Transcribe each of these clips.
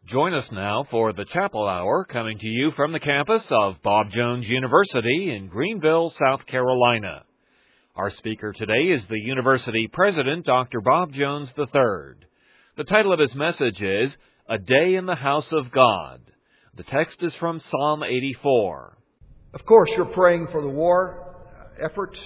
Join us now for the Chapel Hour, coming to you from the campus of Bob Jones University in Greenville, South Carolina. Our speaker today is the university president, Dr. Bob Jones III. The title of his message is, A Day in the House of God. The text is from Psalm 84. Of course, you're praying for the war effort.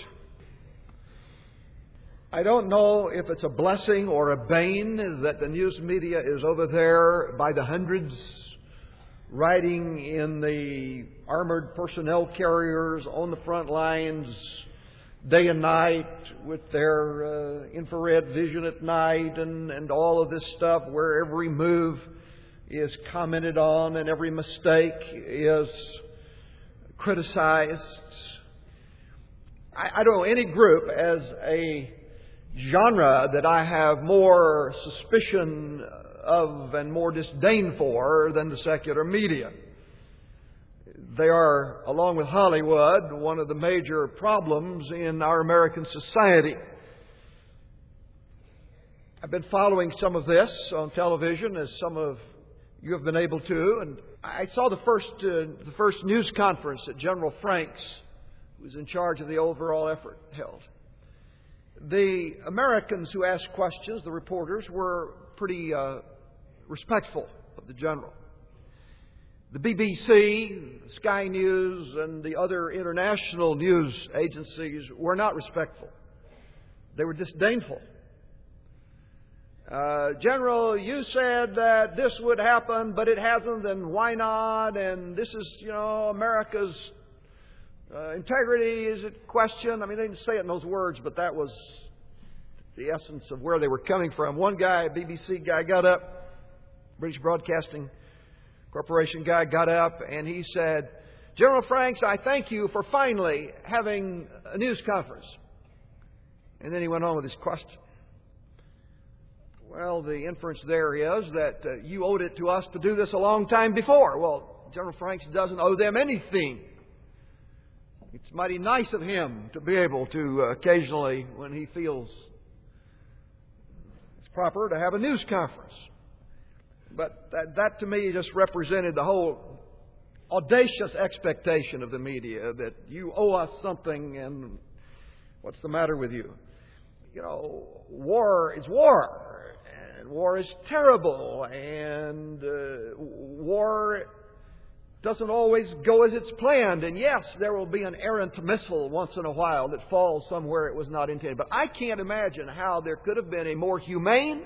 I don't know if it's a blessing or a bane that the news media is over there by the hundreds, riding in the armored personnel carriers on the front lines day and night with their infrared vision at night and all of this stuff, where every move is commented on and every mistake is criticized. I don't know any group as a genre that I have more suspicion of and more disdain for than the secular media. They are, along with Hollywood, one of the major problems in our American society. I've been following some of this on television, as some of you have been able to, and I saw the first news conference that General Franks, who was in charge of the overall effort, held. The Americans who asked questions, the reporters, were pretty respectful of the general. The BBC, Sky News, and the other international news agencies were not respectful. They were disdainful. General, you said that this would happen, but it hasn't, and why not? And this is, America's integrity is at question. I mean, they didn't say it in those words, but that was the essence of where they were coming from. One guy, a BBC guy, got up, British Broadcasting Corporation guy got up, and he said, General Franks, I thank you for finally having a news conference. And then he went on with his question. Well, the inference there is that you owed it to us to do this a long time before. Well, General Franks doesn't owe them anything. It's mighty nice of him to be able to occasionally, when he feels it's proper, to have a news conference. But that to me just represented the whole audacious expectation of the media that you owe us something, and what's the matter with you? War is war, and war is terrible, and war doesn't always go as it's planned. And yes, there will be an errant missile once in a while that falls somewhere it was not intended. But I can't imagine how there could have been a more humane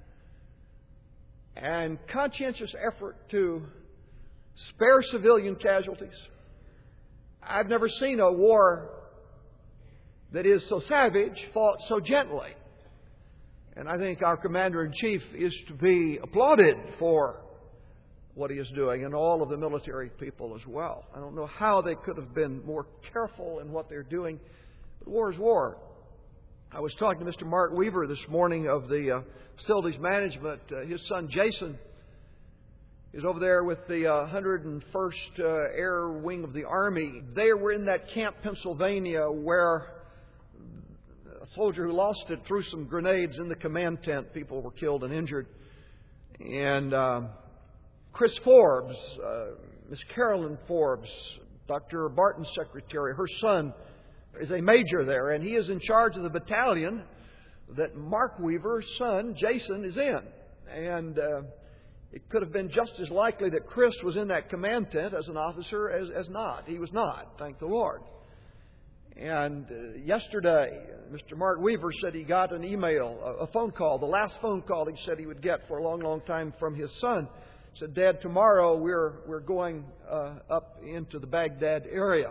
and conscientious effort to spare civilian casualties. I've never seen a war that is so savage fought so gently. And I think our Commander-in-Chief is to be applauded for what he is doing, and all of the military people as well. I don't know how they could have been more careful in what they're doing, but war is war. I was talking to Mr. Mark Weaver this morning of the facilities management. His son Jason is over there with the 101st Air Wing of the Army. They were in that Camp, Pennsylvania, where a soldier who lost it threw some grenades in the command tent. People were killed and injured. And Chris Forbes, Miss Carolyn Forbes, Dr. Barton's secretary, her son is a major there, and he is in charge of the battalion that Mark Weaver's son, Jason, is in. And it could have been just as likely that Chris was in that command tent as an officer as not. He was not, thank the Lord. And yesterday, Mr. Mark Weaver said he got an email, a phone call, the last phone call he said he would get for a long, long time from his son. He said, Dad, tomorrow we're going up into the Baghdad area.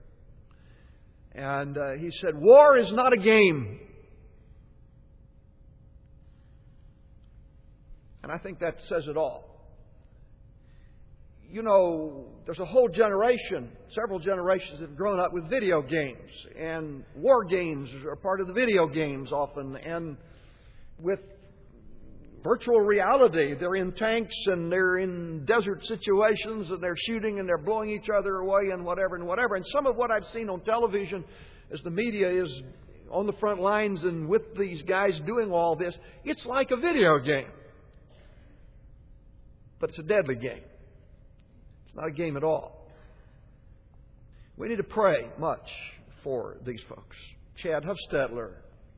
And he said, war is not a game. And I think that says it all. There's a whole generation, several generations that have grown up with video games. And war games are part of the video games often. And with virtual reality, they're in tanks and they're in desert situations and they're shooting and they're blowing each other away and whatever and whatever. And some of what I've seen on television as the media is on the front lines and with these guys doing all this, it's like a video game. but it's a deadly game. It's not a game at all. We need to pray much for these folks. Chad Huffstetler,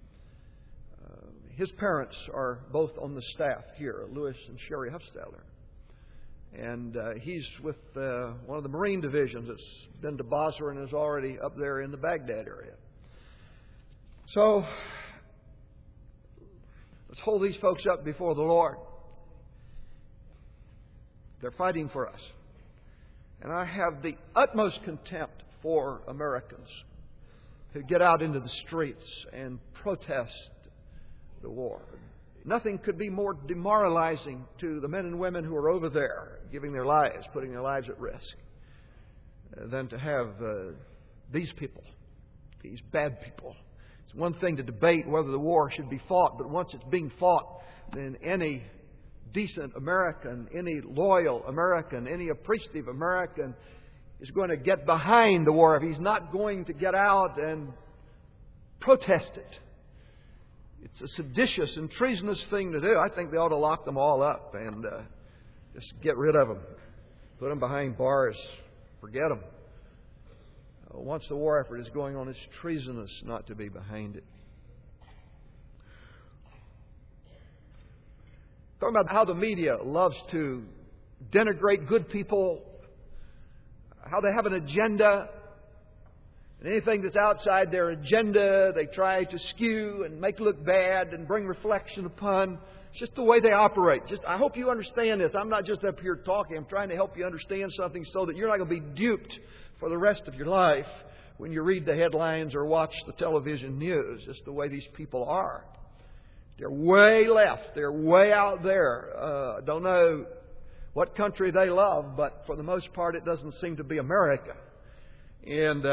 his parents are both on the staff here, Louis and Sherry Huffstetler. And he's with one of the Marine divisions that's been to Basra and is already up there in the Baghdad area. So, let's hold these folks up before the Lord. They're fighting for us. And I have the utmost contempt for Americans who get out into the streets and protest the war. Nothing could be more demoralizing to the men and women who are over there giving their lives, putting their lives at risk, than to have these people, these bad people. It's one thing to debate whether the war should be fought, but once it's being fought, then any decent American, any loyal American, any appreciative American is going to get behind the war if he's not going to get out and protest it. It's a seditious and treasonous thing to do. I think they ought to lock them all up and just get rid of them. Put them behind bars. Forget them. Once the war effort is going on, it's treasonous not to be behind it. Talking about how the media loves to denigrate good people, how they have an agenda, and anything that's outside their agenda they try to skew and make look bad and bring reflection upon. It's just the way they operate. I hope you understand this. I'm not just up here talking. I'm trying to help you understand something so that you're not going to be duped for the rest of your life when you read the headlines or watch the television news. It's the way these people are. They're way left. They're way out there. Don't know what country they love, but for the most part it doesn't seem to be America. And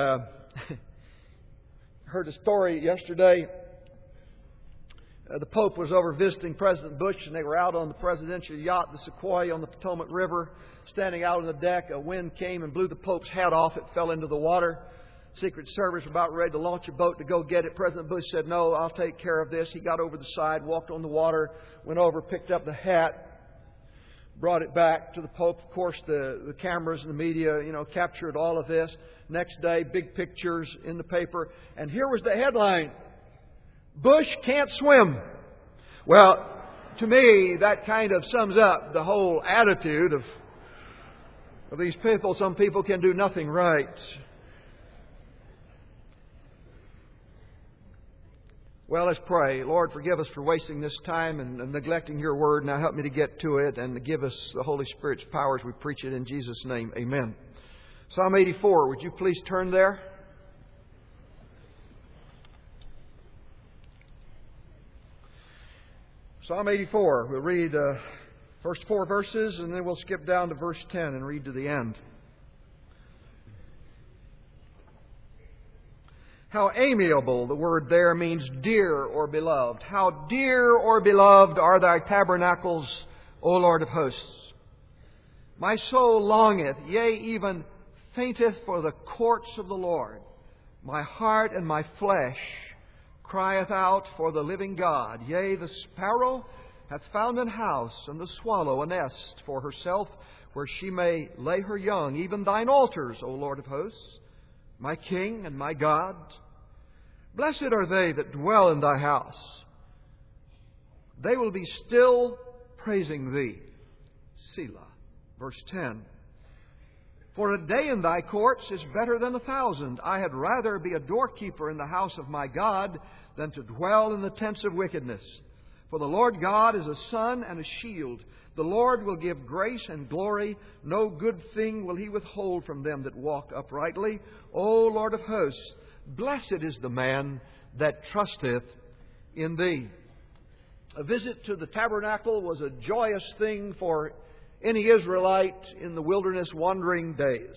heard a story yesterday. The Pope was over visiting President Bush, and they were out on the presidential yacht, the Sequoia, on the Potomac River, standing out on the deck. A wind came and blew the Pope's hat off. It fell into the water. Secret Service were about ready to launch a boat to go get it. President Bush said, "No, I'll take care of this." He got over the side, walked on the water, went over, picked up the hat, brought it back to the Pope. Of course, the cameras and the media, captured all of this. Next day, big pictures in the paper. And here was the headline: Bush can't swim. Well, to me, that kind of sums up the whole attitude of these people. Some people can do nothing right. Well, let's pray. Lord, forgive us for wasting this time and neglecting your word. Now help me to get to it and give us the Holy Spirit's power as we preach it in Jesus' name. Amen. Psalm 84, would you please turn there? Psalm 84, we'll read first 4 verses and then we'll skip down to verse 10 and read to the end. How amiable, the word there means dear or beloved. How dear or beloved are thy tabernacles, O Lord of hosts. My soul longeth, yea, even fainteth for the courts of the Lord. My heart and my flesh crieth out for the living God. Yea, the sparrow hath found an house, and the swallow a nest for herself, where she may lay her young. Even thine altars, O Lord of hosts, my King and my God. Blessed are they that dwell in thy house. They will be still praising thee. Selah. Verse 10. For a day in thy courts is better than 1,000. I had rather be a doorkeeper in the house of my God than to dwell in the tents of wickedness. For the Lord God is a sun and a shield. The Lord will give grace and glory. No good thing will He withhold from them that walk uprightly. O Lord of hosts, blessed is the man that trusteth in Thee. A visit to the tabernacle was a joyous thing for any Israelite in the wilderness wandering days.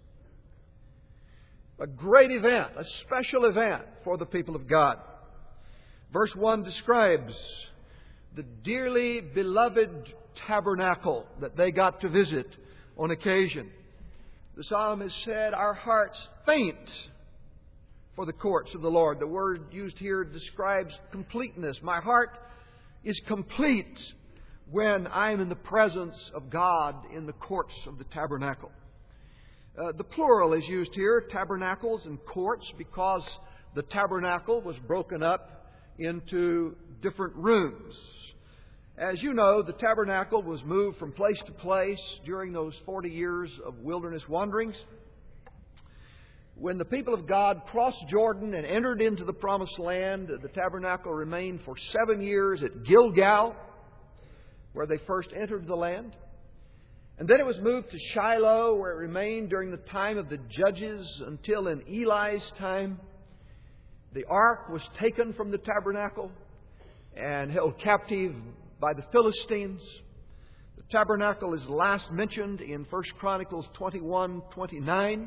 A great event, a special event for the people of God. Verse 1 describes the dearly beloved tabernacle that they got to visit on occasion. The psalmist said, "Our hearts faint for the courts of the Lord." The word used here describes completeness. My heart is complete when I'm in the presence of God in the courts of the tabernacle. The plural is used here, tabernacles and courts, because the tabernacle was broken up into different rooms. As you know, the tabernacle was moved from place to place during those 40 years of wilderness wanderings. When the people of God crossed Jordan and entered into the Promised Land, the tabernacle remained for 7 years at Gilgal, where they first entered the land. And then it was moved to Shiloh, where it remained during the time of the judges until in Eli's time. The ark was taken from the tabernacle and held captive by the Philistines. The tabernacle is last mentioned in 1 Chronicles 21:29.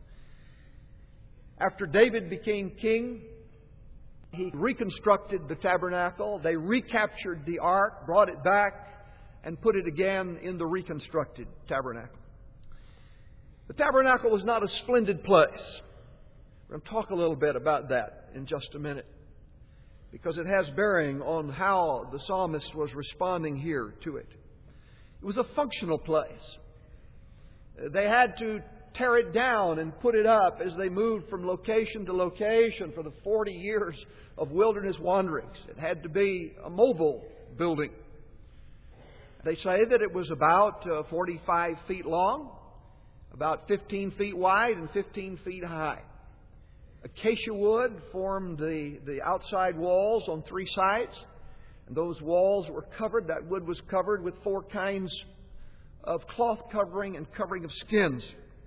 After David became king, he reconstructed the tabernacle. They recaptured the ark, brought it back, and put it again in the reconstructed tabernacle. The tabernacle was not a splendid place. We're going to talk a little bit about that in just a minute, because it has bearing on how the psalmist was responding here to it. It was a functional place. They had to tear it down and put it up as they moved from location to location for the 40 years of wilderness wanderings. It had to be a mobile building. They say that it was about 45 feet long, about 15 feet wide, and 15 feet high. Acacia wood formed the outside walls on 3 sides. And those walls were covered, that wood was covered with 4 kinds of cloth covering and covering of skins.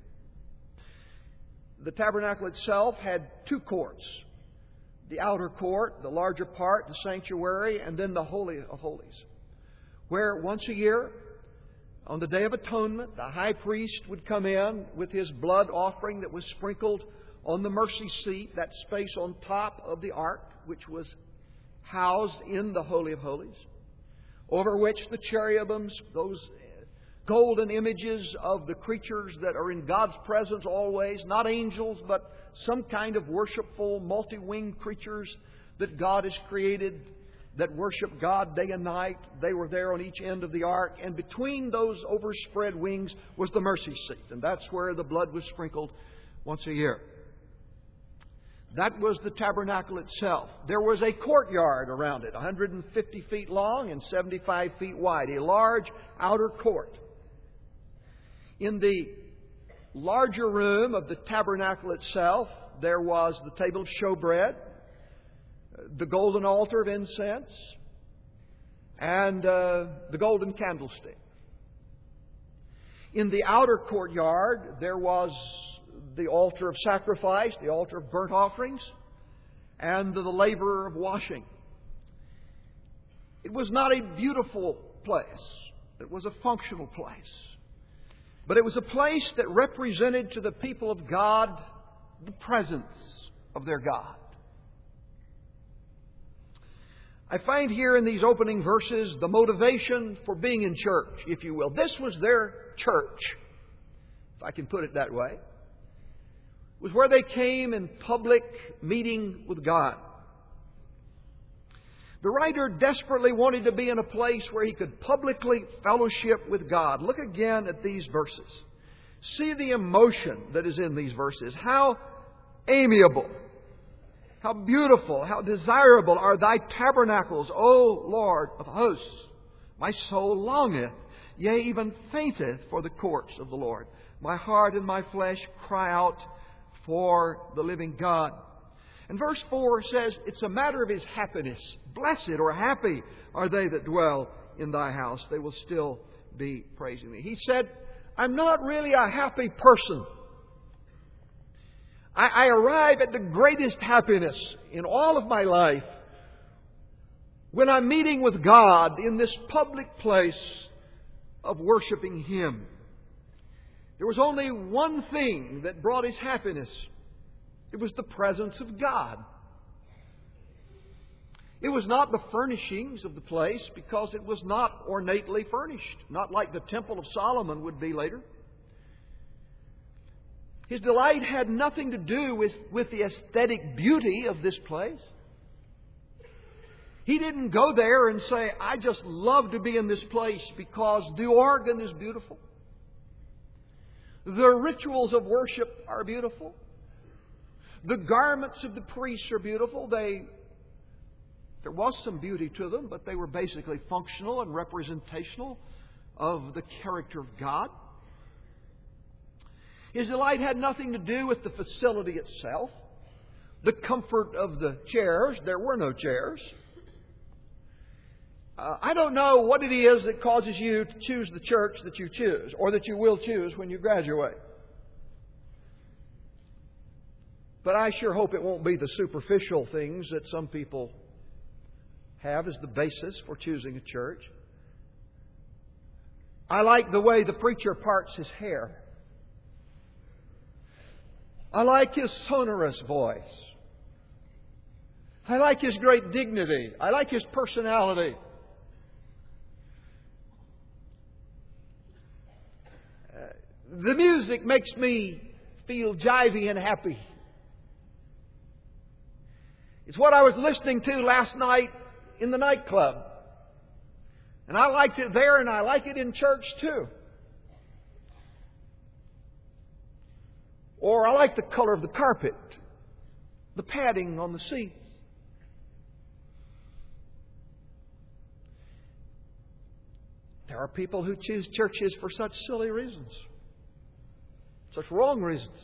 The tabernacle itself had 2 courts. The outer court, the larger part, the sanctuary, and then the Holy of Holies, where once a year, on the Day of Atonement, the high priest would come in with his blood offering that was sprinkled on the mercy seat, that space on top of the ark, which was housed in the Holy of Holies, over which the cherubims, those golden images of the creatures that are in God's presence always, not angels, but some kind of worshipful, multi-winged creatures that God has created that worship God day and night. They were there on each end of the ark, and between those overspread wings was the mercy seat, and that's where the blood was sprinkled once a year. That was the tabernacle itself. There was a courtyard around it, 150 feet long and 75 feet wide, a large outer court. In the larger room of the tabernacle itself, there was the table of showbread, the golden altar of incense, and the golden candlestick. In the outer courtyard, there was the altar of sacrifice, the altar of burnt offerings, and the laver of washing. It was not a beautiful place. It was a functional place. But it was a place that represented to the people of God the presence of their God. I find here in these opening verses the motivation for being in church, if you will. This was their church, if I can put it that way. It was where they came in public meeting with God. The writer desperately wanted to be in a place where he could publicly fellowship with God. Look again at these verses. See the emotion that is in these verses. How amiable, how beautiful, how desirable are thy tabernacles, O Lord of hosts. My soul longeth, yea, even fainteth for the courts of the Lord. My heart and my flesh cry out for the living God. And verse 4 says it's a matter of his happiness. Blessed or happy are they that dwell in thy house. They will still be praising thee. He said, I'm not really a happy person. I arrive at the greatest happiness in all of my life when I'm meeting with God in this public place of worshiping Him. There was only one thing that brought his happiness. It was the presence of God. It was not the furnishings of the place, because it was not ornately furnished, not like the Temple of Solomon would be later. His delight had nothing to do with the aesthetic beauty of this place. He didn't go there and say, I just love to be in this place because the organ is beautiful. The rituals of worship are beautiful. The garments of the priests are beautiful. There was some beauty to them, but they were basically functional and representational of the character of God. His delight had nothing to do with the facility itself, the comfort of the chairs. There were no chairs. I don't know what it is that causes you to choose the church that you choose, or that you will choose when you graduate. But I sure hope it won't be the superficial things that some people have as the basis for choosing a church. I like the way the preacher parts his hair. I like his sonorous voice. I like his great dignity. I like his personality. The music makes me feel jivey and happy. It's what I was listening to last night in the nightclub. And I liked it there, and I like it in church too. Or I like the color of the carpet, the padding on the seats. There are people who choose churches for such silly reasons, such wrong reasons.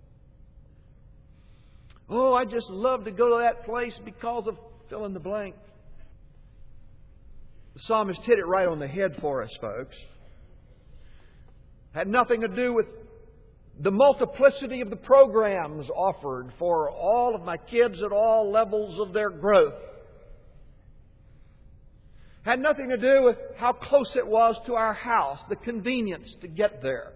Oh, I just love to go to that place because of fill in the blank. The psalmist hit it right on the head for us, folks. Had nothing to do with the multiplicity of the programs offered for all of my kids at all levels of their growth. Had nothing to do with how close it was to our house, the convenience to get there.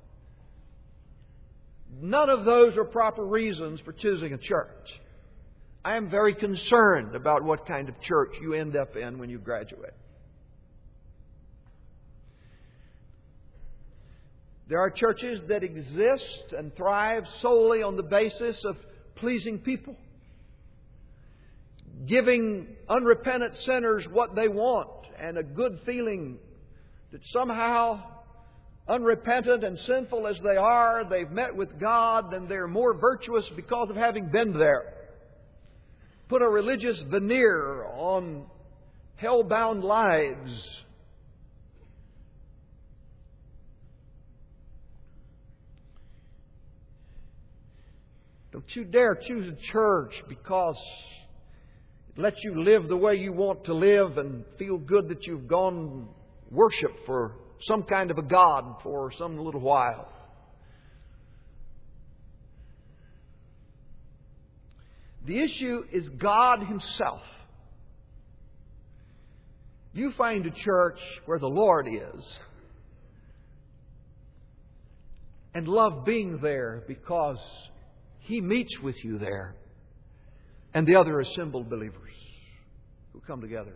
None of those are proper reasons for choosing a church. I am very concerned about what kind of church you end up in when you graduate. There are churches that exist and thrive solely on the basis of pleasing people, giving unrepentant sinners what they want and a good feeling that somehow, unrepentant and sinful as they are, they've met with God and they're more virtuous because of having been there. Put a religious veneer on hell-bound lives. Don't you dare choose a church because it lets you live the way you want to live and feel good that you've gone worship for some kind of a God for some little while. The issue is God Himself. You find a church where the Lord is and love being there because He meets with you there, and the other assembled believers who come together.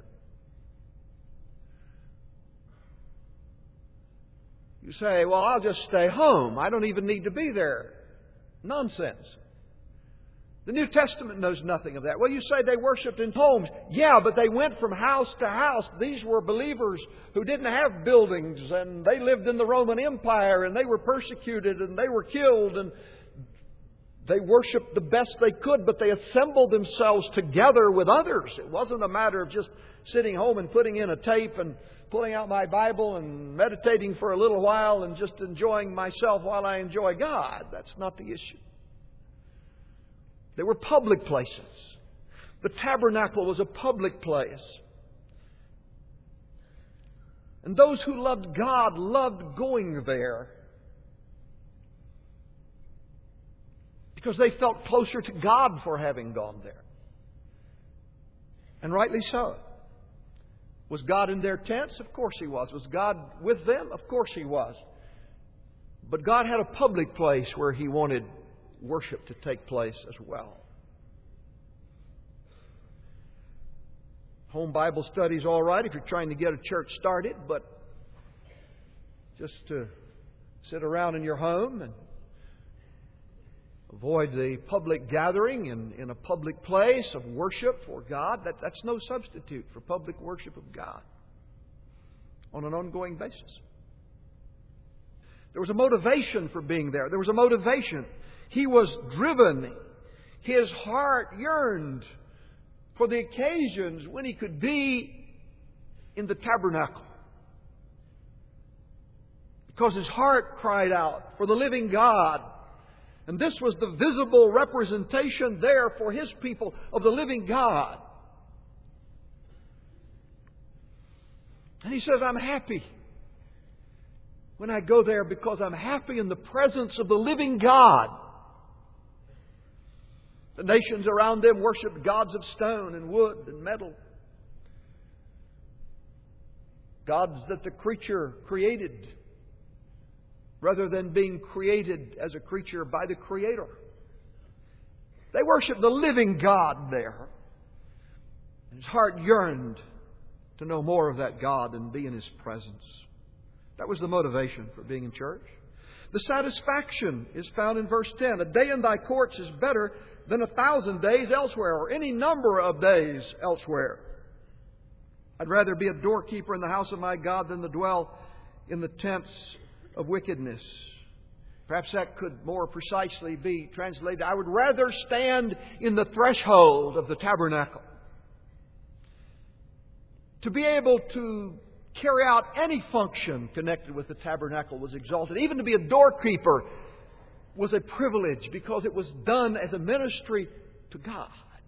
You say, well, I'll just stay home. I don't even need to be there. Nonsense. The New Testament knows nothing of that. Well, you say they worshipped in homes. Yeah, but they went from house to house. These were believers who didn't have buildings, and they lived in the Roman Empire, and they were persecuted, and they were killed, and they worshipped the best they could, but they assembled themselves together with others. It wasn't a matter of just sitting home and putting in a tape and pulling out my Bible and meditating for a little while and just enjoying myself while I enjoy God. That's not the issue. They were public places. The tabernacle was a public place. And those who loved God loved going there because they felt closer to God for having gone there. And rightly so. Was God in their tents? Of course He was. Was God with them? Of course He was. But God had a public place where He wanted worship to take place as well. Home Bible study's all right if you're trying to get a church started, but just to sit around in your home and Avoid the public gathering in a public place of worship for God. That's no substitute for public worship of God on an ongoing basis. There was a motivation for being there. There was a motivation. He was driven. His heart yearned for the occasions when he could be in the tabernacle. Because his heart cried out for the living God. And this was the visible representation there for His people of the living God. And he says, I'm happy when I go there because I'm happy in the presence of the living God. The nations around them worshipped gods of stone and wood and metal. Gods that the creature created, rather than being created as a creature by the Creator. They worshiped the living God there. And his heart yearned to know more of that God and be in His presence. That was the motivation for being in church. The satisfaction is found in verse 10. A day in thy courts is better than 1,000 days elsewhere, or any number of days elsewhere. I'd rather be a doorkeeper in the house of my God than to dwell in the tents of wickedness. Perhaps that could more precisely be translated, I would rather stand in the threshold of the tabernacle. To be able to carry out any function connected with the tabernacle was exalted. Even to be a doorkeeper was a privilege because it was done as a ministry to God.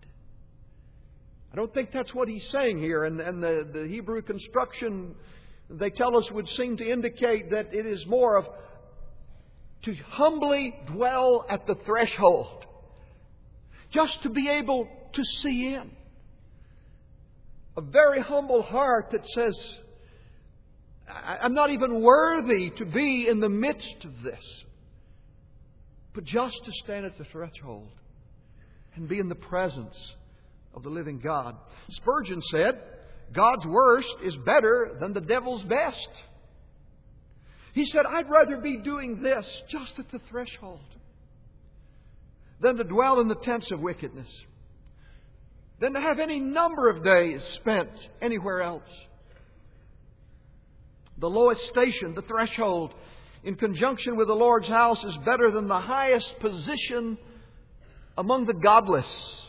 I don't think that's what he's saying here. And the Hebrew construction, they tell us, would seem to indicate that it is more of to humbly dwell at the threshold. Just to be able to see in. A very humble heart that says, I'm not even worthy to be in the midst of this. But just to stand at the threshold and be in the presence of the living God. Spurgeon said, God's worst is better than the devil's best. He said, I'd rather be doing this just at the threshold than to dwell in the tents of wickedness, than to have any number of days spent anywhere else. The lowest station, the threshold, in conjunction with the Lord's house is better than the highest position among the godless.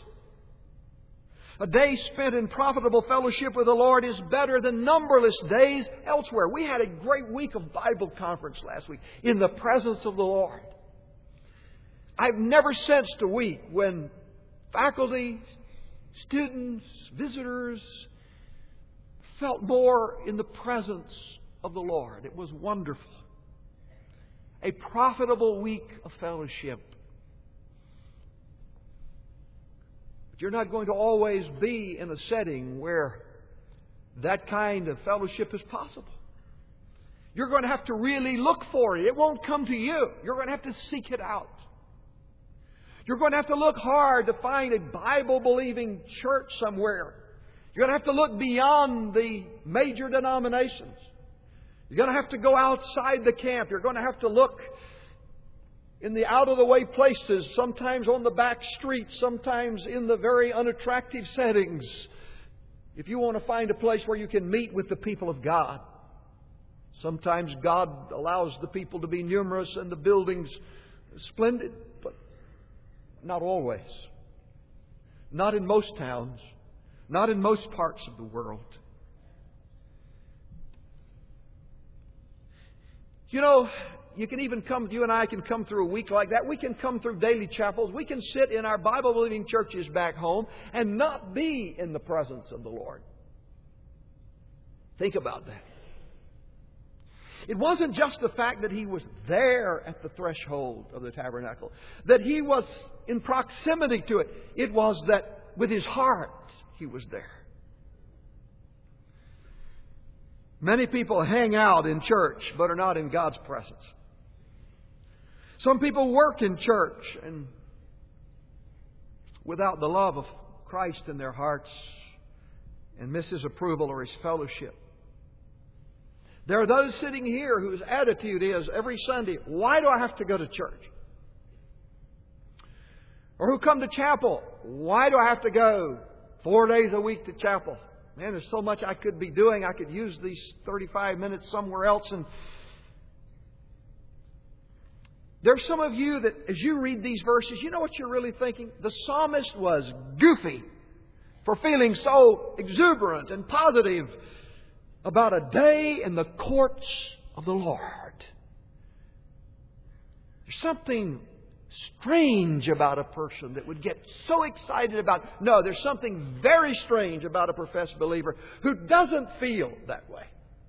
A day spent in profitable fellowship with the Lord is better than numberless days elsewhere. We had a great week of Bible conference last week in the presence of the Lord. I've never sensed a week when faculty, students, visitors felt more in the presence of the Lord. It was wonderful. A profitable week of fellowship. But you're not going to always be in a setting where that kind of fellowship is possible. You're going to have to really look for it. It won't come to you. You're going to have to seek it out. You're going to have to look hard to find a Bible-believing church somewhere. You're going to have to look beyond the major denominations. You're going to have to go outside the camp. You're going to have to look in the out-of-the-way places, sometimes on the back streets, sometimes in the very unattractive settings, if you want to find a place where you can meet with the people of God. Sometimes God allows the people to be numerous and the buildings splendid, but not always. Not in most towns. Not in most parts of the world. You know, you and I can come through a week like that. We can come through daily chapels. We can sit in our Bible-believing churches back home and not be in the presence of the Lord. Think about that. It wasn't just the fact that He was there at the threshold of the tabernacle, that He was in proximity to it. It was that with His heart He was there. Many people hang out in church but are not in God's presence. Some people work in church and without the love of Christ in their hearts and miss His approval or His fellowship. There are those sitting here whose attitude is every Sunday, why do I have to go to church? Or who come to chapel. Why do I have to go 4 days a week to chapel? Man, there's so much I could be doing. I could use these 35 minutes somewhere else. And there's some of you that, as you read these verses, you know what you're really thinking? The psalmist was goofy for feeling so exuberant and positive about a day in the courts of the Lord. There's something strange about a person that would get so excited about. No, there's something very strange about a professed believer who doesn't feel that way.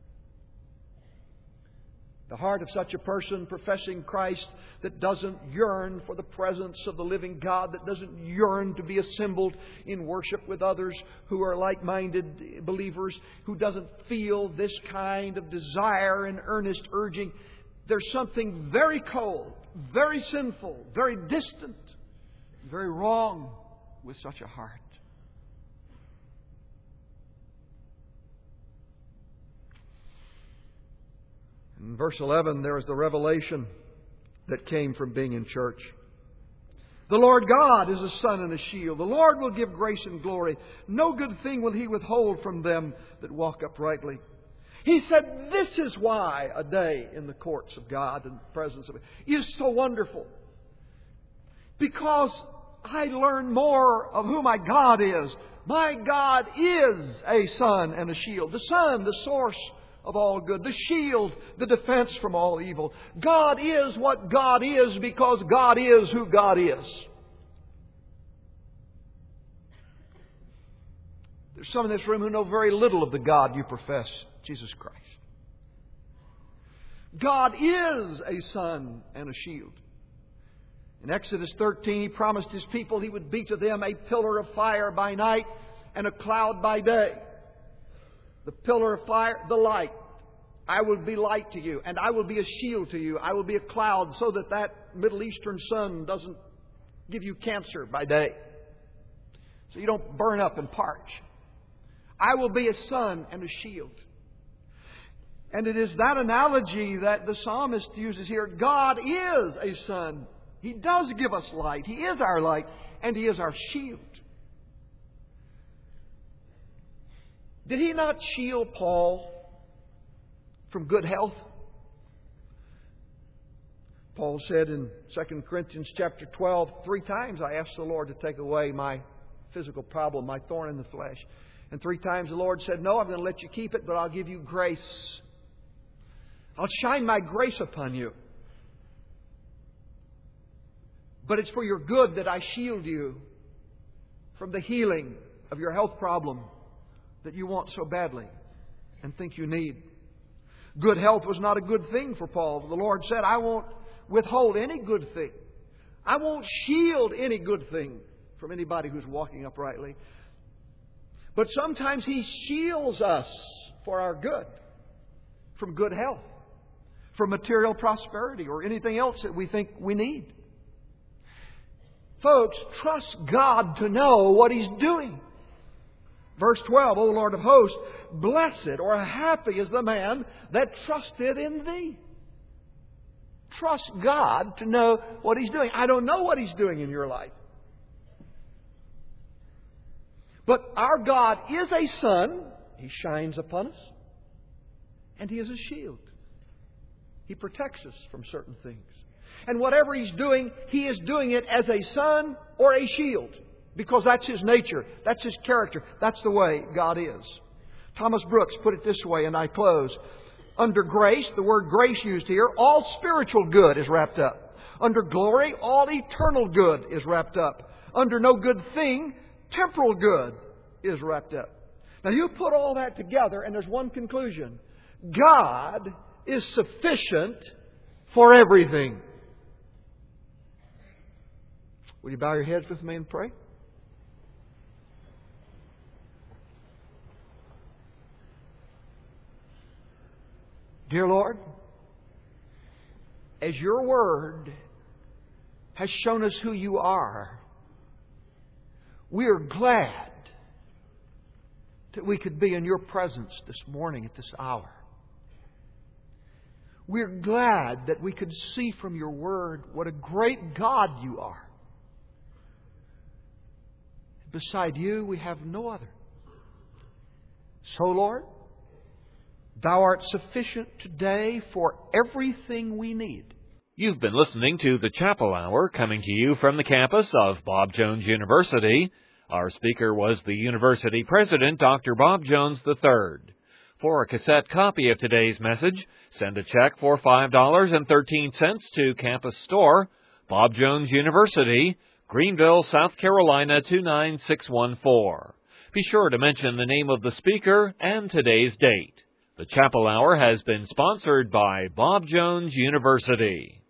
The heart of such a person professing Christ that doesn't yearn for the presence of the living God, that doesn't yearn to be assembled in worship with others who are like-minded believers, who doesn't feel this kind of desire and earnest urging. There's something very cold, very sinful, very distant, very wrong with such a heart. In verse 11, there is the revelation that came from being in church. The Lord God is a sun and a shield. The Lord will give grace and glory. No good thing will He withhold from them that walk uprightly. He said, this is why a day in the courts of God and the presence of it is so wonderful. Because I learn more of who my God is. My God is a sun and a shield. The sun, the source of all good. The shield, the defense from all evil. God is what God is because God is who God is. There's some in this room who know very little of the God you profess, Jesus Christ. God is a sun and a shield. In Exodus 13, He promised His people He would be to them a pillar of fire by night and a cloud by day. The pillar of fire, the light. I will be light to you, and I will be a shield to you. I will be a cloud so that that Middle Eastern sun doesn't give you cancer by day. So you don't burn up and parch. I will be a sun and a shield. And it is that analogy that the psalmist uses here. God is a sun. He does give us light. He is our light, and He is our shield. Did He not shield Paul from good health? Paul said in 2 Corinthians chapter 12, 3 times I asked the Lord to take away my physical problem, my thorn in the flesh. And 3 times the Lord said, no, I'm going to let you keep it, but I'll give you grace. I'll shine my grace upon you. But it's for your good that I shield you from the healing of your health problem that you want so badly and think you need. Good health was not a good thing for Paul. The Lord said, I won't withhold any good thing. I won't shield any good thing from anybody who's walking uprightly. But sometimes He shields us for our good, from good health, from material prosperity, or anything else that we think we need. Folks, trust God to know what He's doing. Verse 12, O Lord of hosts, blessed or happy is the man that trusted in Thee. Trust God to know what He's doing. I don't know what He's doing in your life. But our God is a sun. He shines upon us. And He is a shield. He protects us from certain things. And whatever He's doing, He is doing it as a sun or a shield. Because that's His nature. That's His character. That's the way God is. Thomas Brooks put it this way, and I close. Under grace, the word grace used here, all spiritual good is wrapped up. Under glory, all eternal good is wrapped up. Under no good thing, temporal good is wrapped up. Now you put all that together and there's one conclusion. God is sufficient for everything. Will you bow your heads with me and pray? Dear Lord, as Your Word has shown us who You are, we are glad that we could be in Your presence this morning at this hour. We're glad that we could see from Your Word what a great God You are. Beside you, we have no other. So, Lord, Thou art sufficient today for everything we need. You've been listening to the Chapel Hour, coming to you from the campus of Bob Jones University. Our speaker was the university president, Dr. Bob Jones III. For a cassette copy of today's message, send a check for $5.13 to Campus Store, Bob Jones University, Greenville, South Carolina 29614. Be sure to mention the name of the speaker and today's date. The Chapel Hour has been sponsored by Bob Jones University.